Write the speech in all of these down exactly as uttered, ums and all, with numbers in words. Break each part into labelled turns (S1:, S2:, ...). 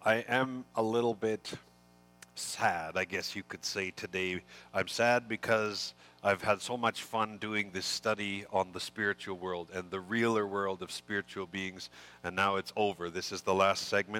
S1: I am a little bit sad, I guess you could say today. I'm sad because I've had so much fun doing this study on the spiritual world and the realer world of spiritual beings, and now it's over. This is the last segment.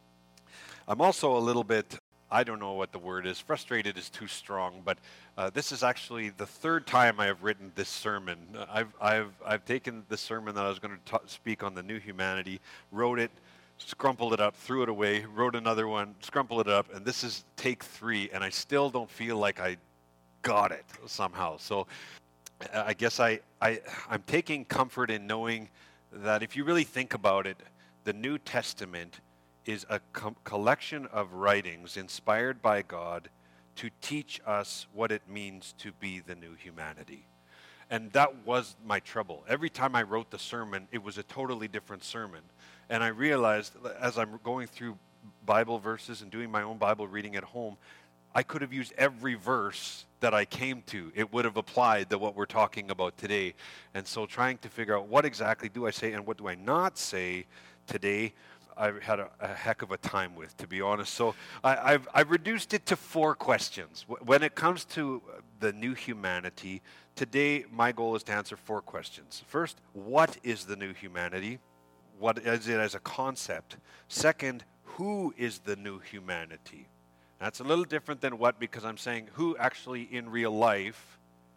S1: I'm also a little bit, I don't know what the word is, frustrated is too strong, but uh, this is actually the third time I have written this sermon. Uh, I've, I've, I've taken the sermon that I was going to ta- speak on the new humanity, wrote it, scrumpled it up, threw it away, wrote another one, scrumpled it up, and this is take three, and I still don't feel like I got it somehow. So uh, I guess I, I, I'm taking comfort in knowing that if you really think about it, the New Testament is a com- collection of writings inspired by God to teach us what it means to be the new humanity. And that was my trouble. Every time I wrote the sermon, it was a totally different sermon. And I realized as I'm going through Bible verses and doing my own Bible reading at home, I could have used every verse that I came to. It would have applied to what we're talking about today. And so trying to figure out what exactly do I say and what do I not say today, I've had a, a heck of a time with, to be honest. So I, I've, I've reduced it to four questions. When it comes to the new humanity, today my goal is to answer four questions. First, what is the new humanity? What is it as a concept? Second, who is the new humanity? That's a little different than what, because I'm saying who actually in real life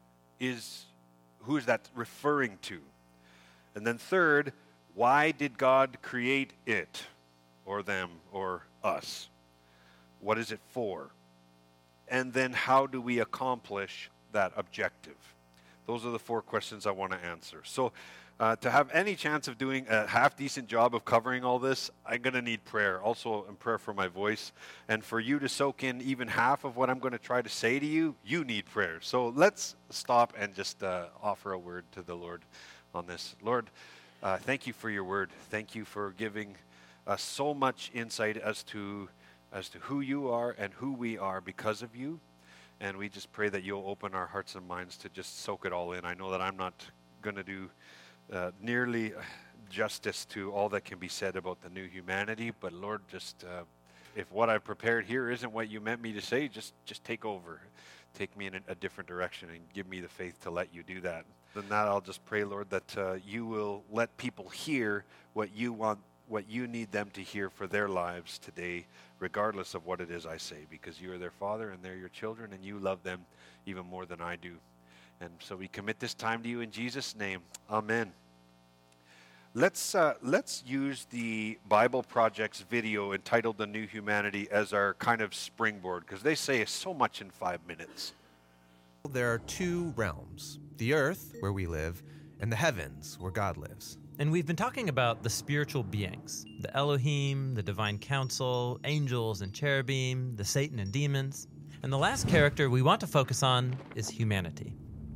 S1: is, who is that referring to? And then third, why did God create it, or them, or us? What is it for? And then how do we accomplish that objective? Those are the four questions I want to answer. So uh, to have any chance of doing a half-decent job of covering all this, I'm going to need prayer. Also, in prayer for my voice. And for you to soak in even half of what I'm going to try to say to you, you need prayer. So let's stop and just uh, offer a word to the Lord on this. Lord, Uh, thank you for your word. Thank you for giving us so much insight as to as to who you are and who we are because of you. And we just pray that you'll open our hearts and minds to just soak it all in. I know that I'm not going to do uh, nearly justice to all that can be said about the new humanity, but Lord, just uh, if what I've prepared here isn't what you meant me to say, just just take over. Take me in a, a different direction and give me the faith to let you do that. Than that, I'll just pray, Lord, that uh, you will let people hear what you want, what you need them to hear for their lives today, regardless of what it is I say, because you are their Father and they're your children and you love them even more than I do. And so we commit this time to you in Jesus' name. Amen. Let's uh, let's use the Bible Project's video entitled The New Humanity as our kind of springboard, because they say so much in five minutes.
S2: There are two realms, the earth, where we live, and the heavens, where God lives.
S3: And we've been talking about the spiritual beings, the Elohim, the divine council, angels and cherubim, the Satan and demons. And the last character we want to focus on is humanity.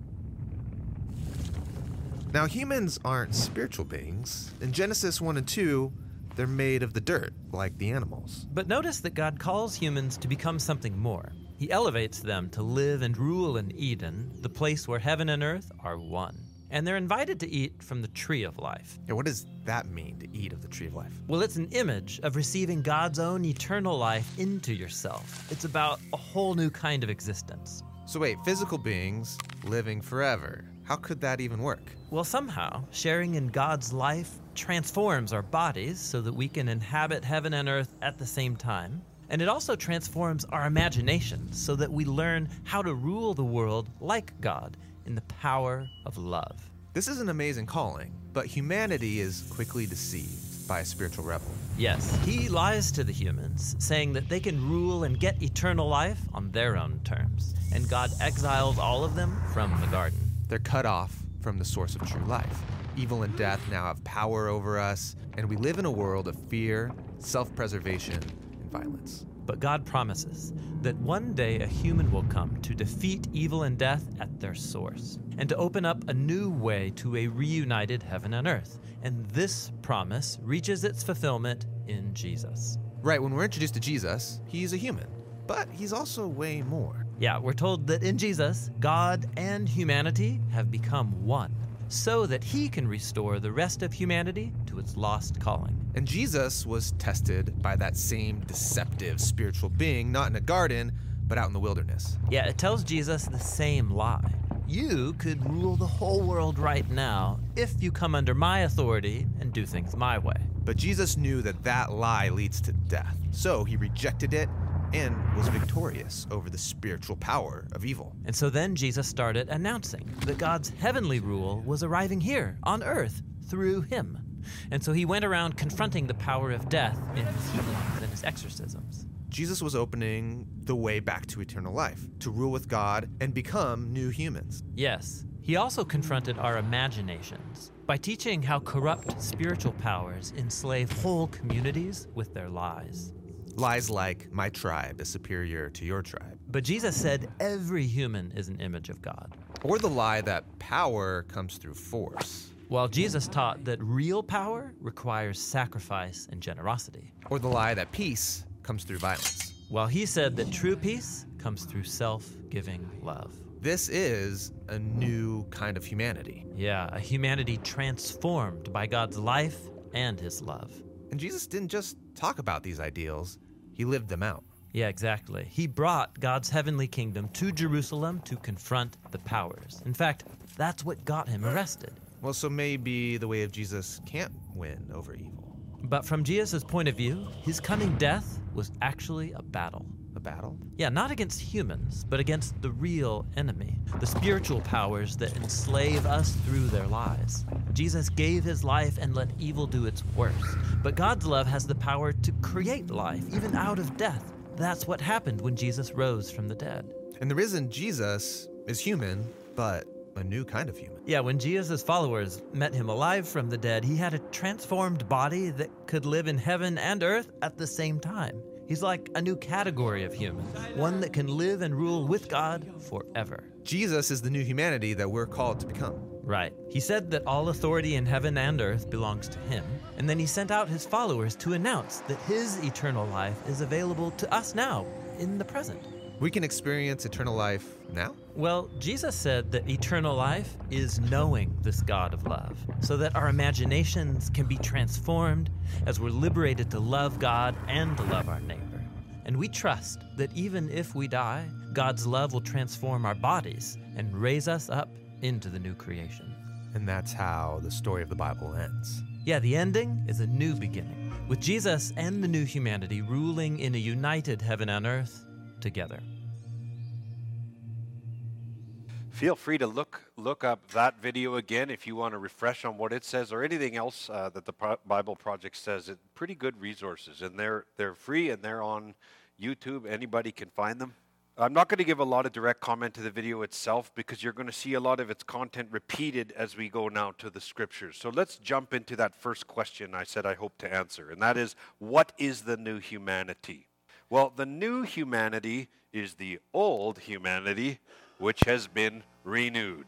S2: Now, humans aren't spiritual beings. In Genesis one and two, they're made of the dirt, like the animals.
S3: But notice that God calls humans to become something more. He elevates them to live and rule in Eden, the place where heaven and earth are one. And they're invited to eat from the tree of life.
S2: And what does that mean, to eat of the tree of life?
S3: Well, it's an image of receiving God's own eternal life into yourself. It's about a whole new kind of existence.
S2: So wait, physical beings living forever. How could that even work?
S3: Well, somehow, sharing in God's life transforms our bodies so that we can inhabit heaven and earth at the same time. And it also transforms our imagination so that we learn how to rule the world like God in the power of love.
S2: This is an amazing calling, but humanity is quickly deceived by a spiritual rebel.
S3: Yes, he lies to the humans, saying that they can rule and get eternal life on their own terms. And God exiles all of them from the garden.
S2: They're cut off from the source of true life. Evil and death now have power over us, and we live in a world of fear, self-preservation, and violence.
S3: But God promises that one day a human will come to defeat evil and death at their source, and to open up a new way to a reunited heaven and earth. And this promise reaches its fulfillment in Jesus.
S2: Right, when we're introduced to Jesus, he's a human, but he's also way more.
S3: Yeah, we're told that in Jesus, God and humanity have become one. so that he can restore the rest of humanity to its lost calling.
S2: And Jesus was tested by that same deceptive spiritual being, not in a garden, but out in the wilderness.
S3: Yeah, it tells Jesus the same lie. You could rule the whole world right now if you come under my authority and do things my way.
S2: But Jesus knew that that lie leads to death, so he rejected it and was victorious over the spiritual power of evil.
S3: And so then Jesus started announcing that God's heavenly rule was arriving here on earth through him. And so he went around confronting the power of death in his healings and his exorcisms.
S2: Jesus was opening the way back to eternal life, to rule with God and become new humans.
S3: Yes, he also confronted our imaginations by teaching how corrupt spiritual powers enslave whole communities with their lies.
S2: Lies like, my tribe is superior to your tribe.
S3: But Jesus said every human is an image of God.
S2: Or the lie that power comes through force.
S3: While Jesus taught that real power requires sacrifice and generosity.
S2: Or the lie that peace comes through violence.
S3: While he said that true peace comes through self-giving love.
S2: This is a new kind of humanity.
S3: Yeah, a humanity transformed by God's life and his love.
S2: And Jesus didn't just talk about these ideals, he lived them out.
S3: Yeah, exactly. He brought God's heavenly kingdom to Jerusalem to confront the powers. In fact, that's what got him arrested.
S2: Well, so maybe the way of Jesus can't win over evil.
S3: But from Jesus' point of view, his coming death was actually a battle.
S2: A battle?
S3: Yeah, not against humans, but against the real enemy, the spiritual powers that enslave us through their lies. Jesus gave his life and let evil do its worst. But God's love has the power to create life, even out of death. That's what happened when Jesus rose from the dead.
S2: And the risen Jesus is human, but a new kind of human.
S3: Yeah, when Jesus' followers met him alive from the dead, he had a transformed body that could live in heaven and earth at the same time. He's like a new category of human, one that can live and rule with God forever.
S2: Jesus is the new humanity that we're called to become.
S3: Right. He said that all authority in heaven and earth belongs to him, and then he sent out his followers to announce that his eternal life is available to us now, in the present.
S2: We can experience eternal life now?
S3: Well, Jesus said that eternal life is knowing this God of love, so that our imaginations can be transformed as we're liberated to love God and to love our neighbor. And we trust that even if we die, God's love will transform our bodies and raise us up into the new creation.
S2: And that's how the story of the Bible ends.
S3: Yeah, the ending is a new beginning, with Jesus and the new humanity ruling in a united heaven and earth together.
S1: Feel free to look look up that video again if you want to refresh on what it says or anything else uh, that the Pro- Bible Project says. It's pretty good resources, and they're they're free and they're on YouTube. Anybody can find them. I'm not going to give a lot of direct comment to the video itself because you're going to see a lot of its content repeated as we go now to the scriptures. So let's jump into that first question I said I hope to answer, and that is, what is the new humanity? Well, the new humanity is the old humanity, which has been renewed.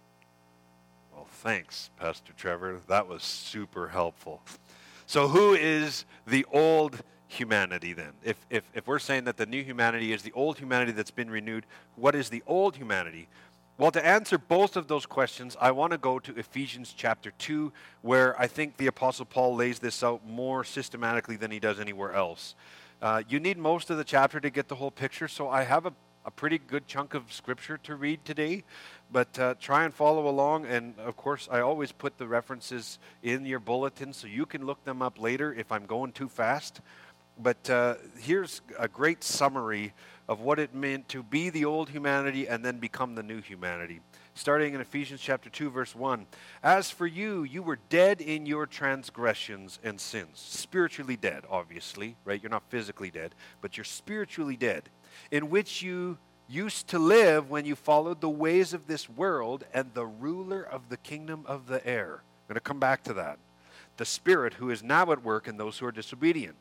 S1: Well, thanks, Pastor Trevor. That was super helpful. So who is the old humanity then? If, if, if we're saying that the new humanity is the old humanity that's been renewed, what is the old humanity? Well, to answer both of those questions, I want to go to Ephesians chapter two, where I think the Apostle Paul lays this out more systematically than he does anywhere else. Uh, you need most of the chapter to get the whole picture, so I have a a pretty good chunk of scripture to read today, but uh, try and follow along. And of course, I always put the references in your bulletin so you can look them up later if I'm going too fast. But uh, here's a great summary of what it meant to be the old humanity and then become the new humanity. Starting in Ephesians chapter two, verse one. As for you, you were dead in your transgressions and sins. Spiritually dead, obviously, right? You're not physically dead, but you're spiritually dead, in which you used to live when you followed the ways of this world and the ruler of the kingdom of the air. I'm going to come back to that. The Spirit who is now at work in those who are disobedient.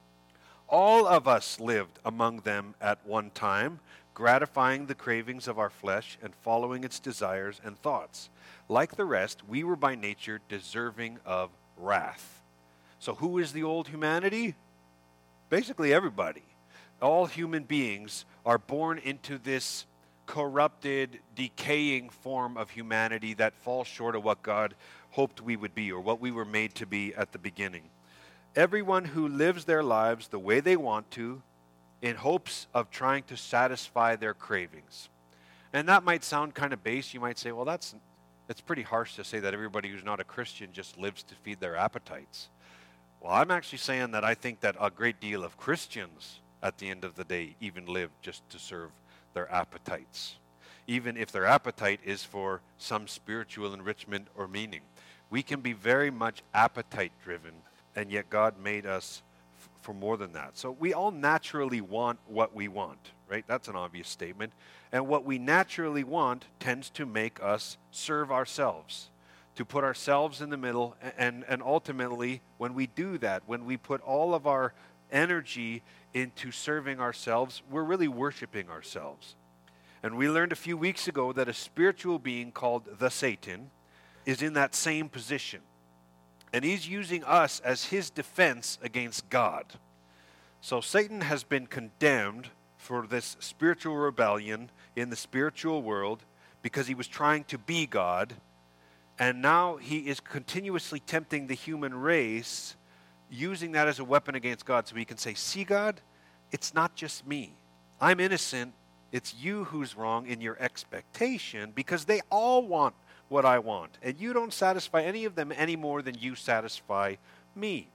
S1: All of us lived among them at one time, gratifying the cravings of our flesh and following its desires and thoughts. Like the rest, we were by nature deserving of wrath. So who is the old humanity? Basically everybody. All human beings are born into this corrupted, decaying form of humanity that falls short of what God hoped we would be or what we were made to be at the beginning. Everyone who lives their lives the way they want to in hopes of trying to satisfy their cravings. And that might sound kind of base. You might say, well, that's it's pretty harsh to say that everybody who's not a Christian just lives to feed their appetites. Well, I'm actually saying that I think that a great deal of Christians at the end of the day even live just to serve their appetites, even if their appetite is for some spiritual enrichment or meaning. We can be very much appetite driven, and yet God made us f- for more than that. So we all naturally want what we want, right? That's an obvious statement. And what we naturally want tends to make us serve ourselves, to put ourselves in the middle. And, and ultimately, when we do that, when we put all of our energy into serving ourselves, we're really worshiping ourselves. And we learned a few weeks ago that a spiritual being called the Satan is in that same position. And he's using us as his defense against God. So Satan has been condemned for this spiritual rebellion in the spiritual world because he was trying to be God. And now he is continuously tempting the human race, using that as a weapon against God, so he can say, see, God, it's not just me. I'm innocent. It's you who's wrong in your expectation, because they all want what I want. And you don't satisfy any of them any more than you satisfy me.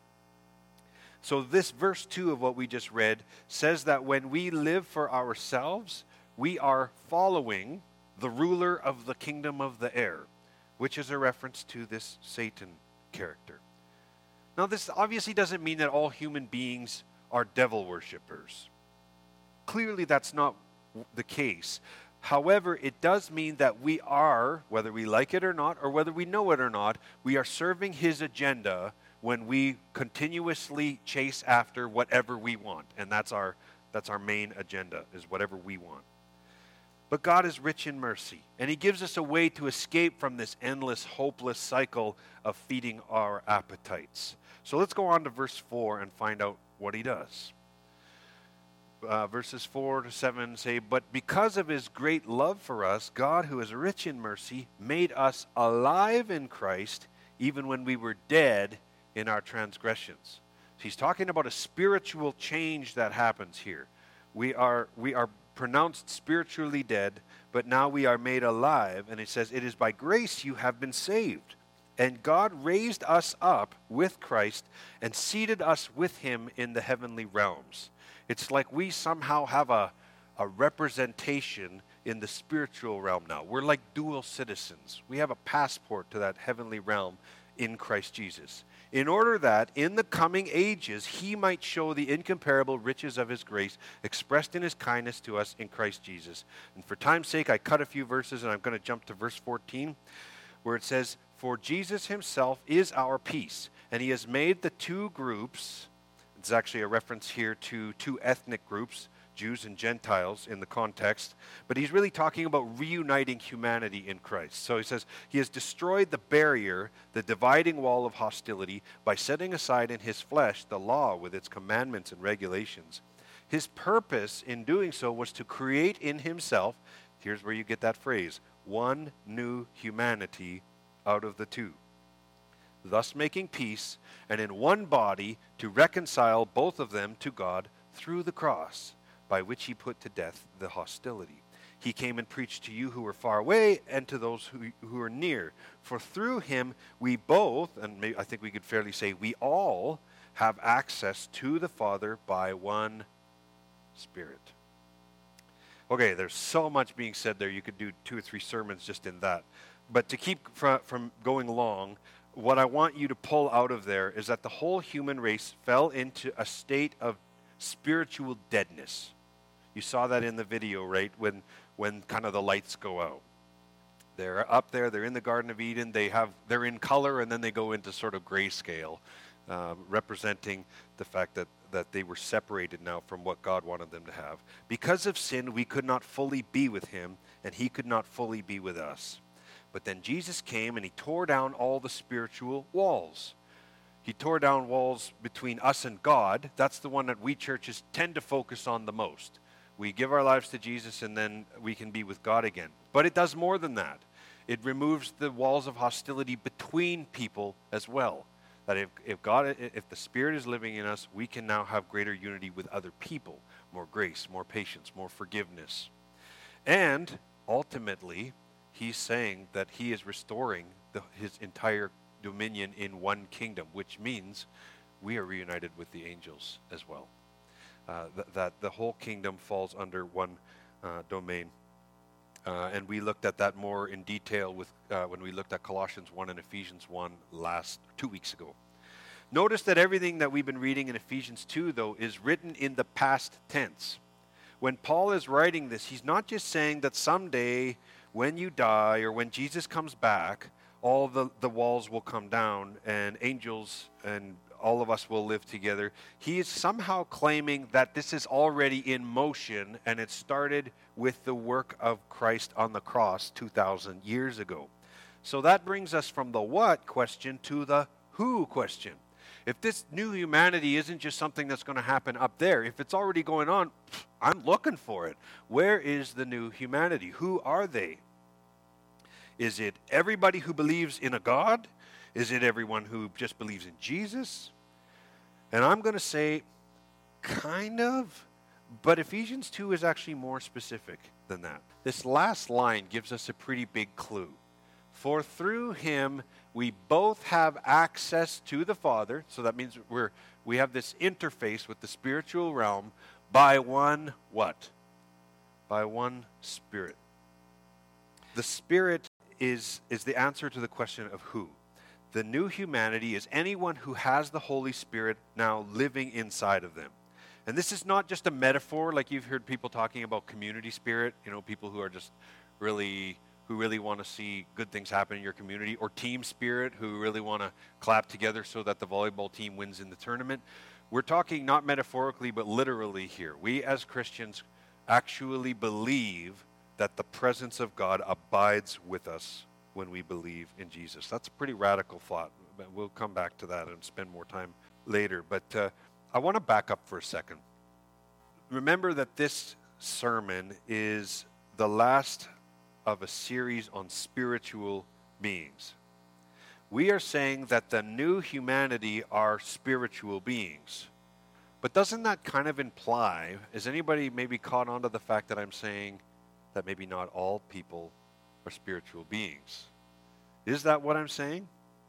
S1: So this verse two of what we just read says that when we live for ourselves, we are following the ruler of the kingdom of the air, which is a reference to this Satan character. Now, this obviously doesn't mean that all human beings are devil worshippers. Clearly, that's not the case. However, it does mean that we are, whether we like it or not, or whether we know it or not, we are serving his agenda when we continuously chase after whatever we want. And that's our, that's our main agenda, is whatever we want. But God is rich in mercy, and he gives us a way to escape from this endless, hopeless cycle of feeding our appetites. So let's go on to verse four and find out what he does. Uh, verses four to seven say, but because of his great love for us, God, who is rich in mercy, made us alive in Christ, even when we were dead in our transgressions. So he's talking about a spiritual change that happens here. We are, we are pronounced spiritually dead, but now we are made alive. And it says, it is by grace you have been saved. And God raised us up with Christ and seated us with him in the heavenly realms. It's like we somehow have a, a representation in the spiritual realm now. We're like dual citizens. We have a passport to that heavenly realm in Christ Jesus, in order that in the coming ages he might show the incomparable riches of his grace expressed in his kindness to us in Christ Jesus. And for time's sake, I cut a few verses, and I'm going to jump to verse fourteen, where it says, for Jesus himself is our peace, and he has made the two groups. It's actually a reference here to two ethnic groups, Jews and Gentiles in the context, but he's really talking about reuniting humanity in Christ. So he says, he has destroyed the barrier, the dividing wall of hostility, by setting aside in his flesh the law with its commandments and regulations. His purpose in doing so was to create in himself, here's where you get that phrase, one new humanity out of the two, thus making peace, and in one body to reconcile both of them to God through the cross, by which he put to death the hostility. He came and preached to you who were far away and to those who, who are near. For through him we both, and maybe, I think we could fairly say we all, have access to the Father by one Spirit. Okay, there's so much being said there. You could do two or three sermons just in that. But to keep fr- from going long, what I want you to pull out of there is that the whole human race fell into a state of spiritual deadness. You saw that in the video, right? When when kind of the lights go out. They're up there, they're in the Garden of Eden, they have they're in color, and then they go into sort of grayscale, uh, representing the fact that, that they were separated now from what God wanted them to have. Because of sin, we could not fully be with him, and he could not fully be with us. But then Jesus came and he tore down all the spiritual walls. He tore down walls between us and God. That's the one that we churches tend to focus on the most. We give our lives to Jesus, and then we can be with God again. But it does more than that. It removes the walls of hostility between people as well. That if, if God, if the Spirit is living in us, we can now have greater unity with other people. More grace, more patience, more forgiveness. And ultimately, he's saying that he is restoring the, his entire dominion in one kingdom, which means we are reunited with the angels as well. Uh, th- that the whole kingdom falls under one uh, domain. Uh, and we looked at that more in detail with uh, when we looked at Colossians one and Ephesians one last two weeks ago. Notice that everything that we've been reading in Ephesians two, though, is written in the past tense. When Paul is writing this, he's not just saying that someday when you die or when Jesus comes back, all the, the walls will come down and angels and all of us will live together. He is somehow claiming that this is already in motion, and it started with the work of Christ on the cross two thousand years ago. So that brings us from the what question to the who question. If this new humanity isn't just something that's going to happen up there, if it's already going on, I'm looking for it. Where is the new humanity? Who are they? Is it everybody who believes in a God? Is it everyone who just believes in Jesus? And I'm going to say, kind of, but Ephesians two is actually more specific than that. This last line gives us a pretty big clue. For through him we both have access to the Father, so that means we're we have this interface with the spiritual realm by one what? By one Spirit. The Spirit is is the answer to the question of who. The new humanity is anyone who has the Holy Spirit now living inside of them. And this is not just a metaphor like you've heard people talking about community spirit, you know, people who are just really, who really want to see good things happen in your community, or team spirit, who really want to clap together so that the volleyball team wins in the tournament. We're talking not metaphorically, but literally here. We as Christians actually believe that the presence of God abides with us when we believe in Jesus. That's a pretty radical thought, but we'll come back to that and spend more time later. But uh, I want to back up for a second. Remember that this sermon is the last of a series on spiritual beings. We are saying that the new humanity are spiritual beings. But doesn't that kind of imply, is anybody maybe caught on to the fact that I'm saying that maybe not all people are spiritual beings? Is that what I'm saying?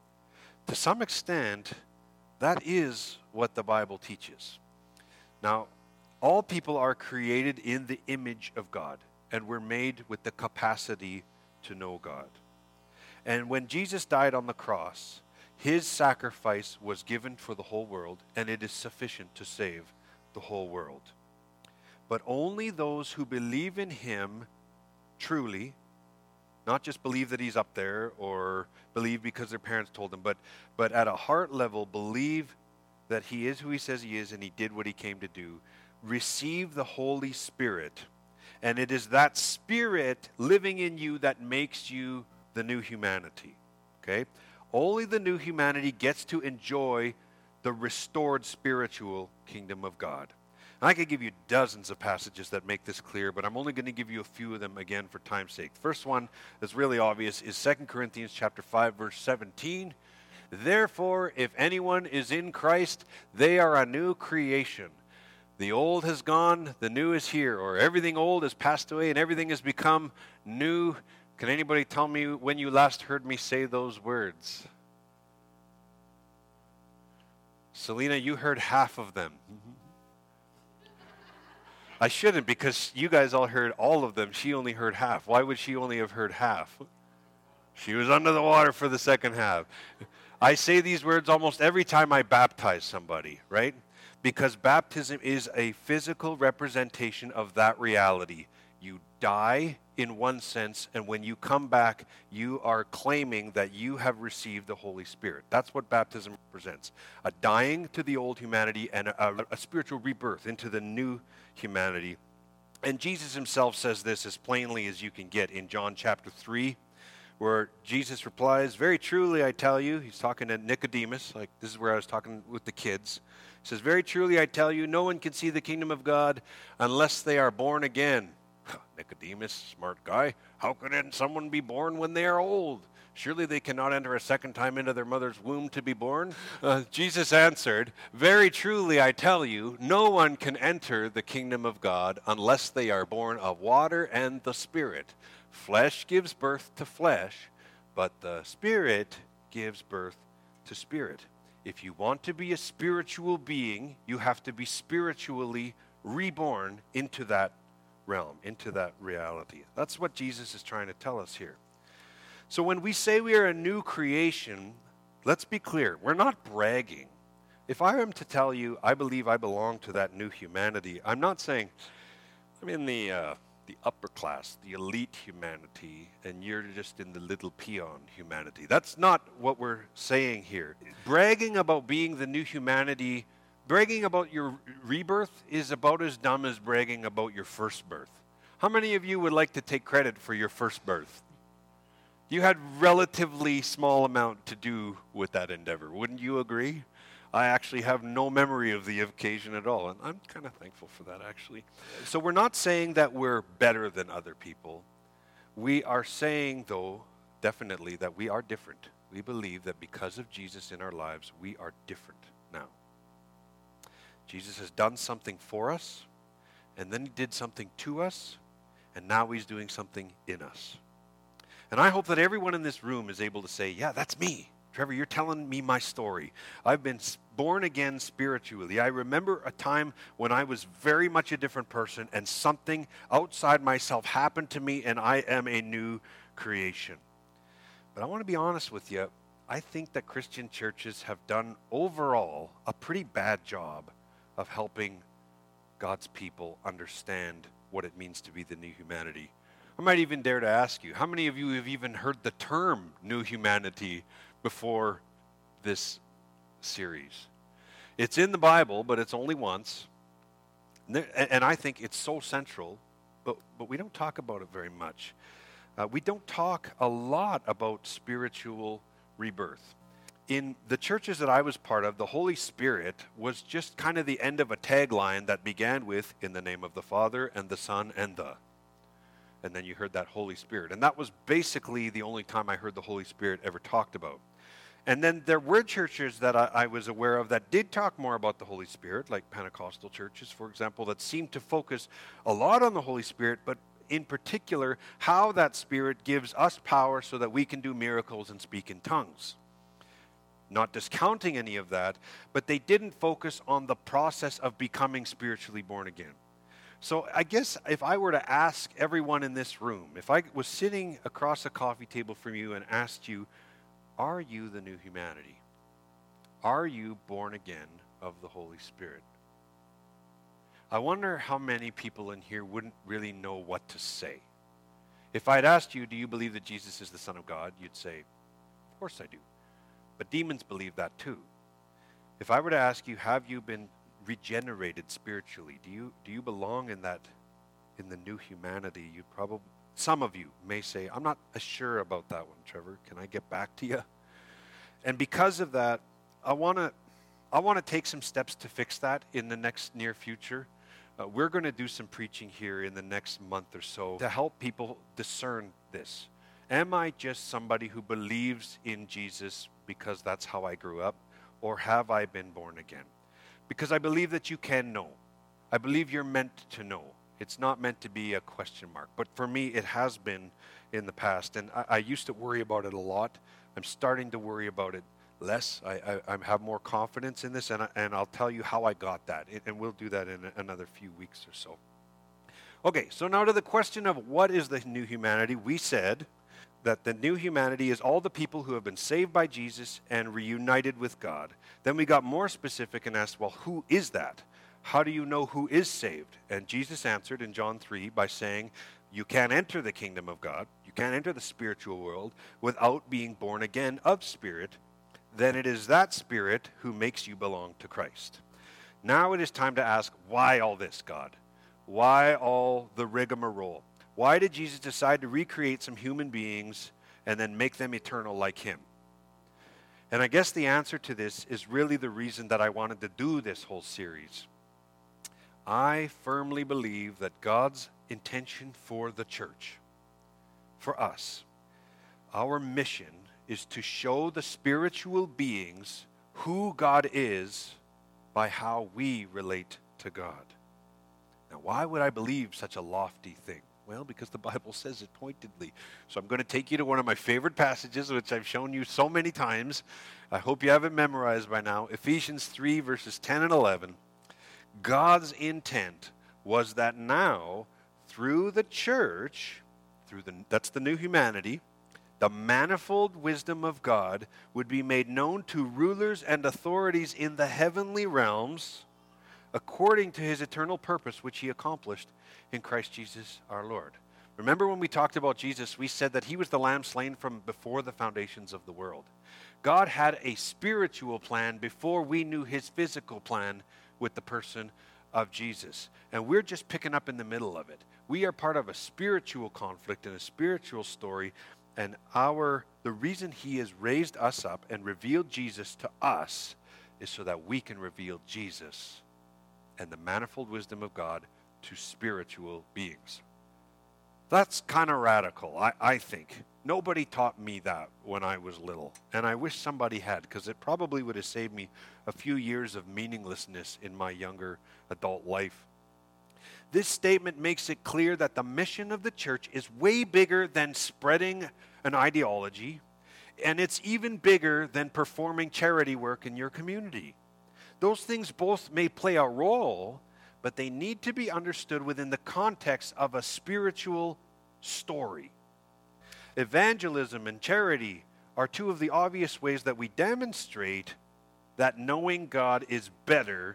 S1: To some extent, that is what the Bible teaches. Now, all people are created in the image of God, and we're made with the capacity to know God. And when Jesus died on the cross, his sacrifice was given for the whole world, and it is sufficient to save the whole world. But only those who believe in him truly, not just believe that he's up there or believe because their parents told them, but, but at a heart level believe that he is who he says he is and he did what he came to do, receive the Holy Spirit. And it is that Spirit living in you that makes you the new humanity. Okay? Only the new humanity gets to enjoy the restored spiritual kingdom of God. And I could give you dozens of passages that make this clear, but I'm only going to give you a few of them again for time's sake. The first one that's really obvious is Second Corinthians chapter five, verse seventeen. Therefore, if anyone is in Christ, they are a new creation. The old has gone, the new is here, or everything old has passed away and everything has become new. Can anybody tell me when you last heard me say those words? Selena, you heard half of them. I shouldn't, because you guys all heard all of them. She only heard half. Why would she only have heard half? She was under the water for the second half. I say these words almost every time I baptize somebody, right? Because baptism is a physical representation of that reality. You die in one sense, and when you come back, you are claiming that you have received the Holy Spirit. That's what baptism represents. A dying to the old humanity and a, a spiritual rebirth into the new humanity. And Jesus himself says this as plainly as you can get in John chapter three, where Jesus replies, "Very truly I tell you," he's talking to Nicodemus, like this is where I was talking with the kids. He says, "Very truly I tell you, no one can see the kingdom of God unless they are born again." Nicodemus, smart guy, how could someone be born when they are old? Surely they cannot enter a second time into their mother's womb to be born. Uh, Jesus answered, "Very truly I tell you, no one can enter the kingdom of God unless they are born of water and the Spirit. Flesh gives birth to flesh, but the Spirit gives birth to spirit." If you want to be a spiritual being, you have to be spiritually reborn into that realm, into that reality. That's what Jesus is trying to tell us here. So when we say we are a new creation, let's be clear, we're not bragging. If I am to tell you I believe I belong to that new humanity, I'm not saying I'm in the uh, the upper class, the elite humanity, and you're just in the little peon humanity. That's not what we're saying here. Bragging about being the new humanity, bragging about your rebirth is about as dumb as bragging about your first birth. How many of you would like to take credit for your first birth? You had relatively small amount to do with that endeavor. Wouldn't you agree? I actually have no memory of the occasion at all, and I'm kind of thankful for that, actually. So we're not saying that we're better than other people. We are saying, though, definitely that we are different. We believe that because of Jesus in our lives, we are different now. Jesus has done something for us, and then he did something to us, and now he's doing something in us. And I hope that everyone in this room is able to say, yeah, that's me. Trevor, you're telling me my story. I've been born again spiritually. I remember a time when I was very much a different person and something outside myself happened to me and I am a new creation. But I want to be honest with you. I think that Christian churches have done overall a pretty bad job of helping God's people understand what it means to be the new humanity. I might even dare to ask you, how many of you have even heard the term new humanity before this series? It's in the Bible, but it's only once. And I think it's so central, but, but we don't talk about it very much. Uh, we don't talk a lot about spiritual rebirth. In the churches that I was part of, the Holy Spirit was just kind of the end of a tagline that began with, "In the name of the Father and the Son and the..." And then you heard that Holy Spirit. And that was basically the only time I heard the Holy Spirit ever talked about. And then there were churches that I, I was aware of that did talk more about the Holy Spirit, like Pentecostal churches, for example, that seemed to focus a lot on the Holy Spirit, but in particular, how that Spirit gives us power so that we can do miracles and speak in tongues. Not discounting any of that, but they didn't focus on the process of becoming spiritually born again. So I guess if I were to ask everyone in this room, if I was sitting across a coffee table from you and asked you, are you the new humanity? Are you born again of the Holy Spirit? I wonder how many people in here wouldn't really know what to say. If I'd asked you, do you believe that Jesus is the Son of God? You'd say, of course I do. But demons believe that too. If I were to ask you, have you been regenerated spiritually? Do you do you belong in that, in the new humanity? You probably, some of you may say, I'm not sure about that one, Trevor. Can I get back to you? And because of that, I want to I want to take some steps to fix that in the next near future. Uh, we're going to do some preaching here in the next month or so to help people discern this. Am I just somebody who believes in Jesus because that's how I grew up, or have I been born again? Because I believe that you can know. I believe you're meant to know. It's not meant to be a question mark. But for me, it has been in the past. And I, I used to worry about it a lot. I'm starting to worry about it less. I, I, I have more confidence in this, and, I, and I'll tell you how I got that. It, and we'll do that in a, another few weeks or so. Okay, so now to the question of what is the new humanity. We said that the new humanity is all the people who have been saved by Jesus and reunited with God. Then we got more specific and asked, well, who is that? How do you know who is saved? And Jesus answered in John three by saying, you can't enter the kingdom of God, you can't enter the spiritual world without being born again of spirit. Then it is that Spirit who makes you belong to Christ. Now it is time to ask, why all this, God? Why all the rigmarole? Why did Jesus decide to recreate some human beings and then make them eternal like him? And I guess the answer to this is really the reason that I wanted to do this whole series. I firmly believe that God's intention for the church, for us, our mission is to show the spiritual beings who God is by how we relate to God. Now, why would I believe such a lofty thing? Well, because the Bible says it pointedly. So I'm going to take you to one of my favorite passages, which I've shown you so many times. I hope you have it memorized by now. Ephesians three, verses ten and eleven. God's intent was that now, through the church, through the that's the new humanity, the manifold wisdom of God would be made known to rulers and authorities in the heavenly realms, according to his eternal purpose, which he accomplished in Christ Jesus our Lord. Remember when we talked about Jesus, we said that he was the lamb slain from before the foundations of the world. God had a spiritual plan before we knew his physical plan with the person of Jesus. And we're just picking up in the middle of it. We are part of a spiritual conflict and a spiritual story, and our the reason he has raised us up and revealed Jesus to us is so that we can reveal Jesus and the manifold wisdom of God to spiritual beings. That's kind of radical, I, I think. Nobody taught me that when I was little, and I wish somebody had, because it probably would have saved me a few years of meaninglessness in my younger adult life. This statement makes it clear that the mission of the church is way bigger than spreading an ideology, and it's even bigger than performing charity work in your community. Those things both may play a role, but they need to be understood within the context of a spiritual story. Evangelism and charity are two of the obvious ways that we demonstrate that knowing God is better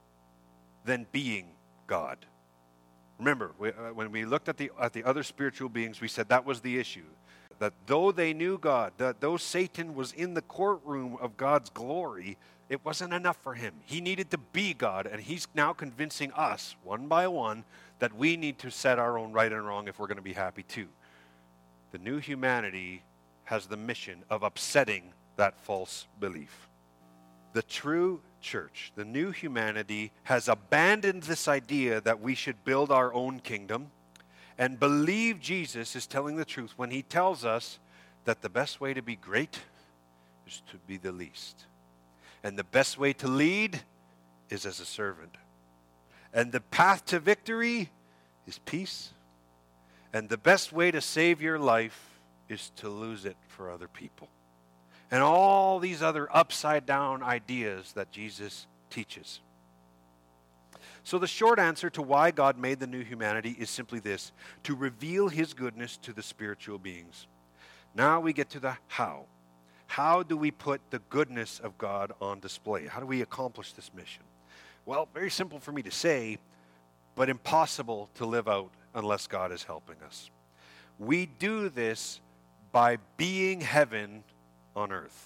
S1: than being God. Remember, we, uh, when we looked at the at the other spiritual beings, we said that was the issue. That though they knew God, that though Satan was in the courtroom of God's glory, it wasn't enough for him. He needed to be God, and he's now convincing us, one by one, that we need to set our own right and wrong if we're going to be happy too. The new humanity has the mission of upsetting that false belief. The true church, the new humanity, has abandoned this idea that we should build our own kingdom and believe Jesus is telling the truth when he tells us that the best way to be great is to be the least. And the best way to lead is as a servant. And the path to victory is peace. And the best way to save your life is to lose it for other people. And all these other upside down ideas that Jesus teaches. So the short answer to why God made the new humanity is simply this: to reveal his goodness to the spiritual beings. Now we get to the how. How do we put the goodness of God on display? How do we accomplish this mission? Well, very simple for me to say, but impossible to live out unless God is helping us. We do this by being heaven on earth.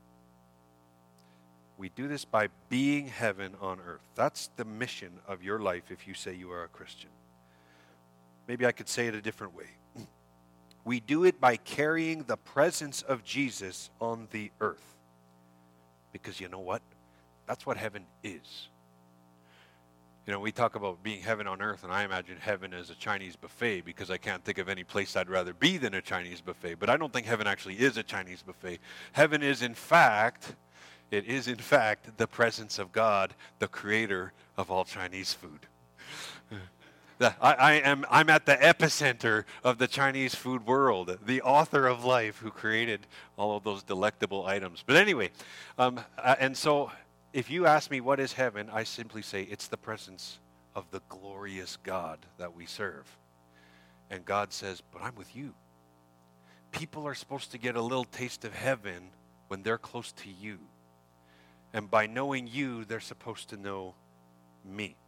S1: We do this by being heaven on earth. That's the mission of your life if you say you are a Christian. Maybe I could say it a different way. We do it by carrying the presence of Jesus on the earth. Because you know what? That's what heaven is. You know, we talk about being heaven on earth, and I imagine heaven as a Chinese buffet because I can't think of any place I'd rather be than a Chinese buffet. But I don't think heaven actually is a Chinese buffet. Heaven is, in fact, it is, in fact, the presence of God, the creator of all Chinese food. I, I am, I'm at the epicenter of the Chinese food world, the author of life who created all of those delectable items. But anyway, um, and so if you ask me what is heaven, I simply say it's the presence of the glorious God that we serve. And God says, but I'm with you. People are supposed to get a little taste of heaven when they're close to you. And by knowing you, they're supposed to know me.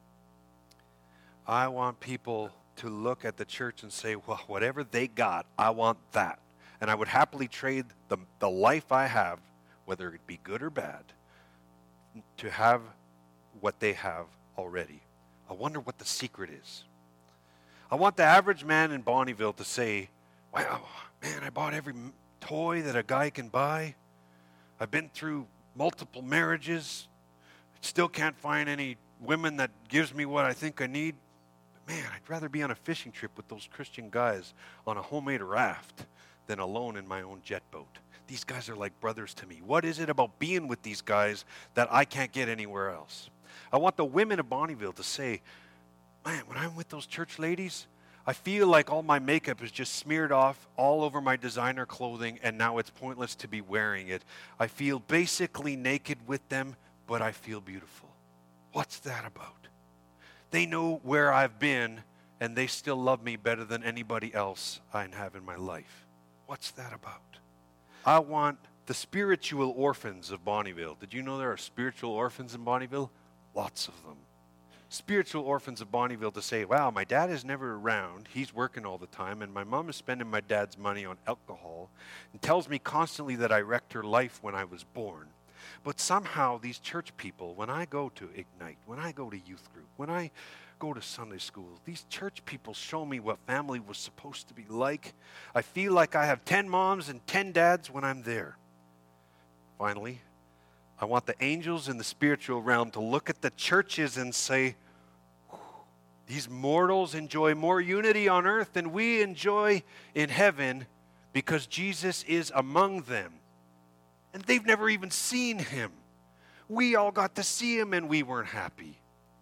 S1: I want people to look at the church and say, well, whatever they got, I want that. And I would happily trade the, the life I have, whether it be good or bad, to have what they have already. I wonder what the secret is. I want the average man in Bonnyville to say, wow, man, I bought every m- toy that a guy can buy. I've been through multiple marriages. Still can't find any women that gives me what I think I need. But man, I'd rather be on a fishing trip with those Christian guys on a homemade raft than alone in my own jet boat. These guys are like brothers to me. What is it about being with these guys that I can't get anywhere else? I want the women of Bonnyville to say, man, when I'm with those church ladies, I feel like all my makeup is just smeared off all over my designer clothing, and now it's pointless to be wearing it. I feel basically naked with them, but I feel beautiful. What's that about? They know where I've been, and they still love me better than anybody else I have in my life. What's that about? I want the spiritual orphans of Bonnyville. Did you know there are spiritual orphans in Bonnyville? Lots of them. Spiritual orphans of Bonnyville to say, wow, my dad is never around. He's working all the time, and my mom is spending my dad's money on alcohol and tells me constantly that I wrecked her life when I was born. But somehow these church people, when I go to Ignite, when I go to youth group, when I go to Sunday school, these church people show me what family was supposed to be like. I feel like I have ten moms and ten dads when I'm there. Finally, I want the angels in the spiritual realm to look at the churches and say, these mortals enjoy more unity on earth than we enjoy in heaven because Jesus is among them. And they've never even seen him. We all got to see him and we weren't happy.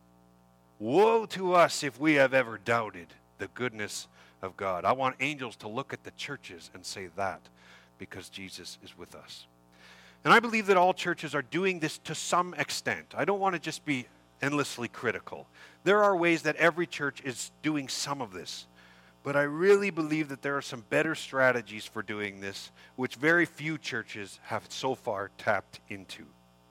S1: Woe to us if we have ever doubted the goodness of God. I want angels to look at the churches and say that because Jesus is with us. And I believe that all churches are doing this to some extent. I don't want to just be endlessly critical. There are ways that every church is doing some of this. But I really believe that there are some better strategies for doing this, which very few churches have so far tapped into.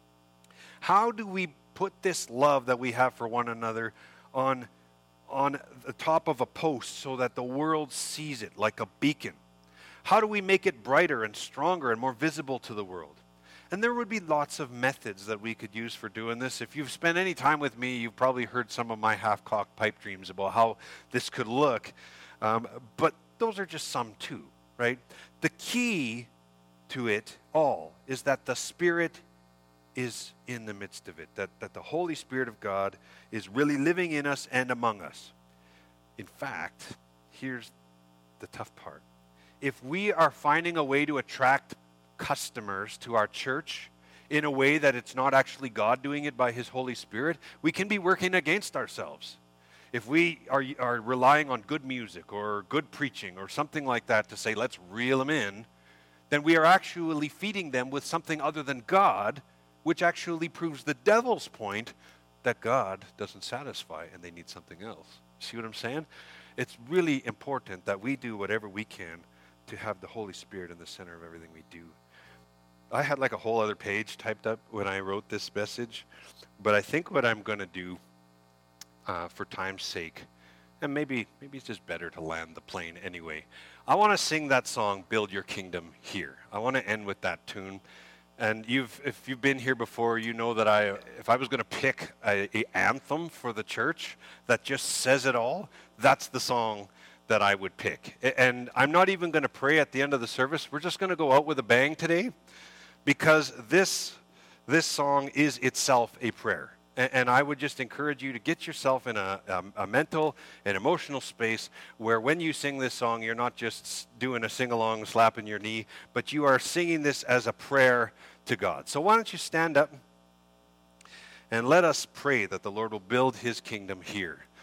S1: How do we put this love that we have for one another on, on the top of a post so that the world sees it like a beacon? How do we make it brighter and stronger and more visible to the world? And there would be lots of methods that we could use for doing this. If you've spent any time with me, you've probably heard some of my half-cocked pipe dreams about how this could look. Um, but those are just some too, right? The key to it all is that the Spirit is in the midst of it, that, that the Holy Spirit of God is really living in us and among us. In fact, here's the tough part. If we are finding a way to attract customers to our church in a way that it's not actually God doing it by his Holy Spirit, we can be working against ourselves. If we are, are relying on good music or good preaching or something like that to say, let's reel them in, then we are actually feeding them with something other than God, which actually proves the devil's point that God doesn't satisfy and they need something else. See what I'm saying? It's really important that we do whatever we can to have the Holy Spirit in the center of everything we do. I had like a whole other page typed up when I wrote this message, but I think what I'm going to do uh, for time's sake, and maybe maybe it's just better to land the plane anyway, I want to sing that song, Build Your Kingdom Here. I want to end with that tune. And you've, if you've been here before, you know that I, if I was going to pick a, a anthem for the church that just says it all, that's the song that I would pick. And I'm not even going to pray at the end of the service. We're just going to go out with a bang today, because this this song is itself a prayer. And, and I would just encourage you to get yourself in a, a, a mental and emotional space where when you sing this song, you're not just doing a sing-along, slapping your knee, but you are singing this as a prayer to God. So why don't you stand up and let us pray that the Lord will build his kingdom here